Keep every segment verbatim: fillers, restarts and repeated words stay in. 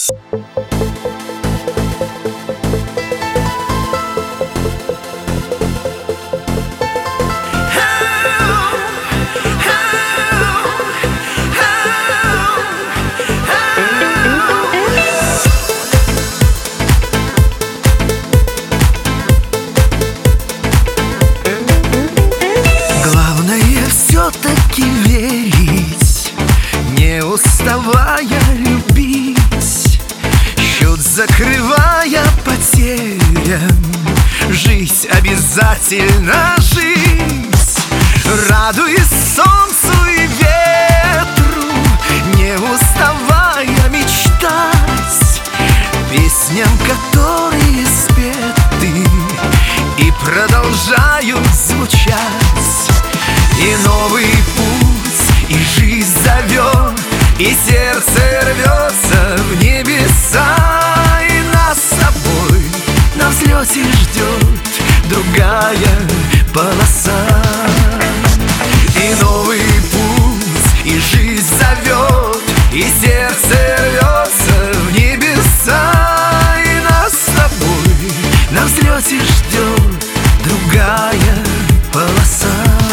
Все-таки верить, не уставая любить, счет закрывая потерям, жить обязательно жить, радуясь солнцу и ветру, не уставая мечтать, песням, которые спеты и продолжают звучать. И новый путь, и жизнь зовет, и сердце рвется в небеса. И нас с тобой на взлете ждет другая полоса. И новый путь, и жизнь зовет, и сердце рвется в небеса. И нас с тобой на взлете ждет другая полоса.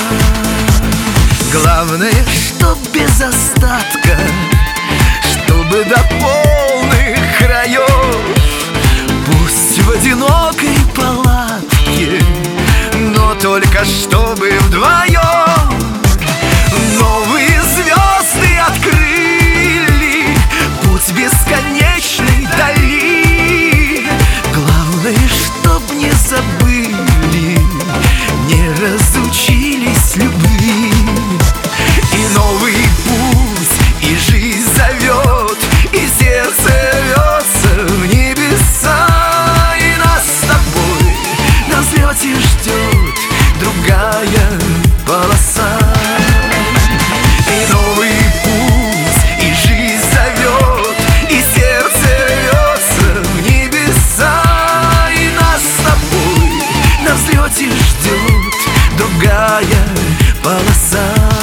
Главное, чтоб без остатка, чтобы до полных краев, пусть в одинокой палатке, но только чтобы вдвоем новые звезды открыли путь бесконечной дали. Главное, чтоб не забыли, не разучились любви. И новый путь, и жизнь зовет, и сердце рвется в небеса. И нас с тобой на взлете ждет другая полоса. И новый путь, и жизнь зовет, и сердце рвется в небеса. И нас с тобой на взлете ждет другая полоса.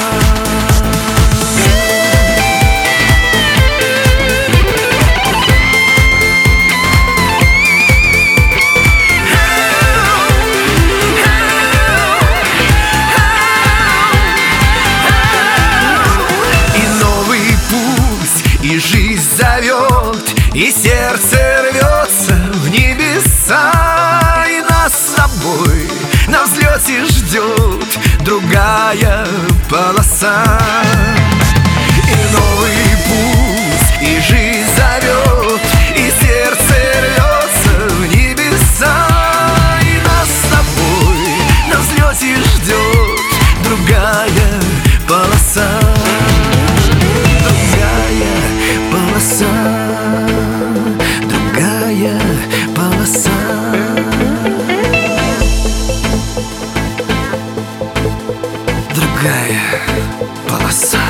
И жизнь зовет, и сердце рвется в небеса. И нас с тобой на взлете ждет другая полоса. И новый путь, и жизнь зовет, и сердце рвется в небеса. И нас с тобой на взлете ждет другая полоса. Полоса, другая полоса. Другая полоса.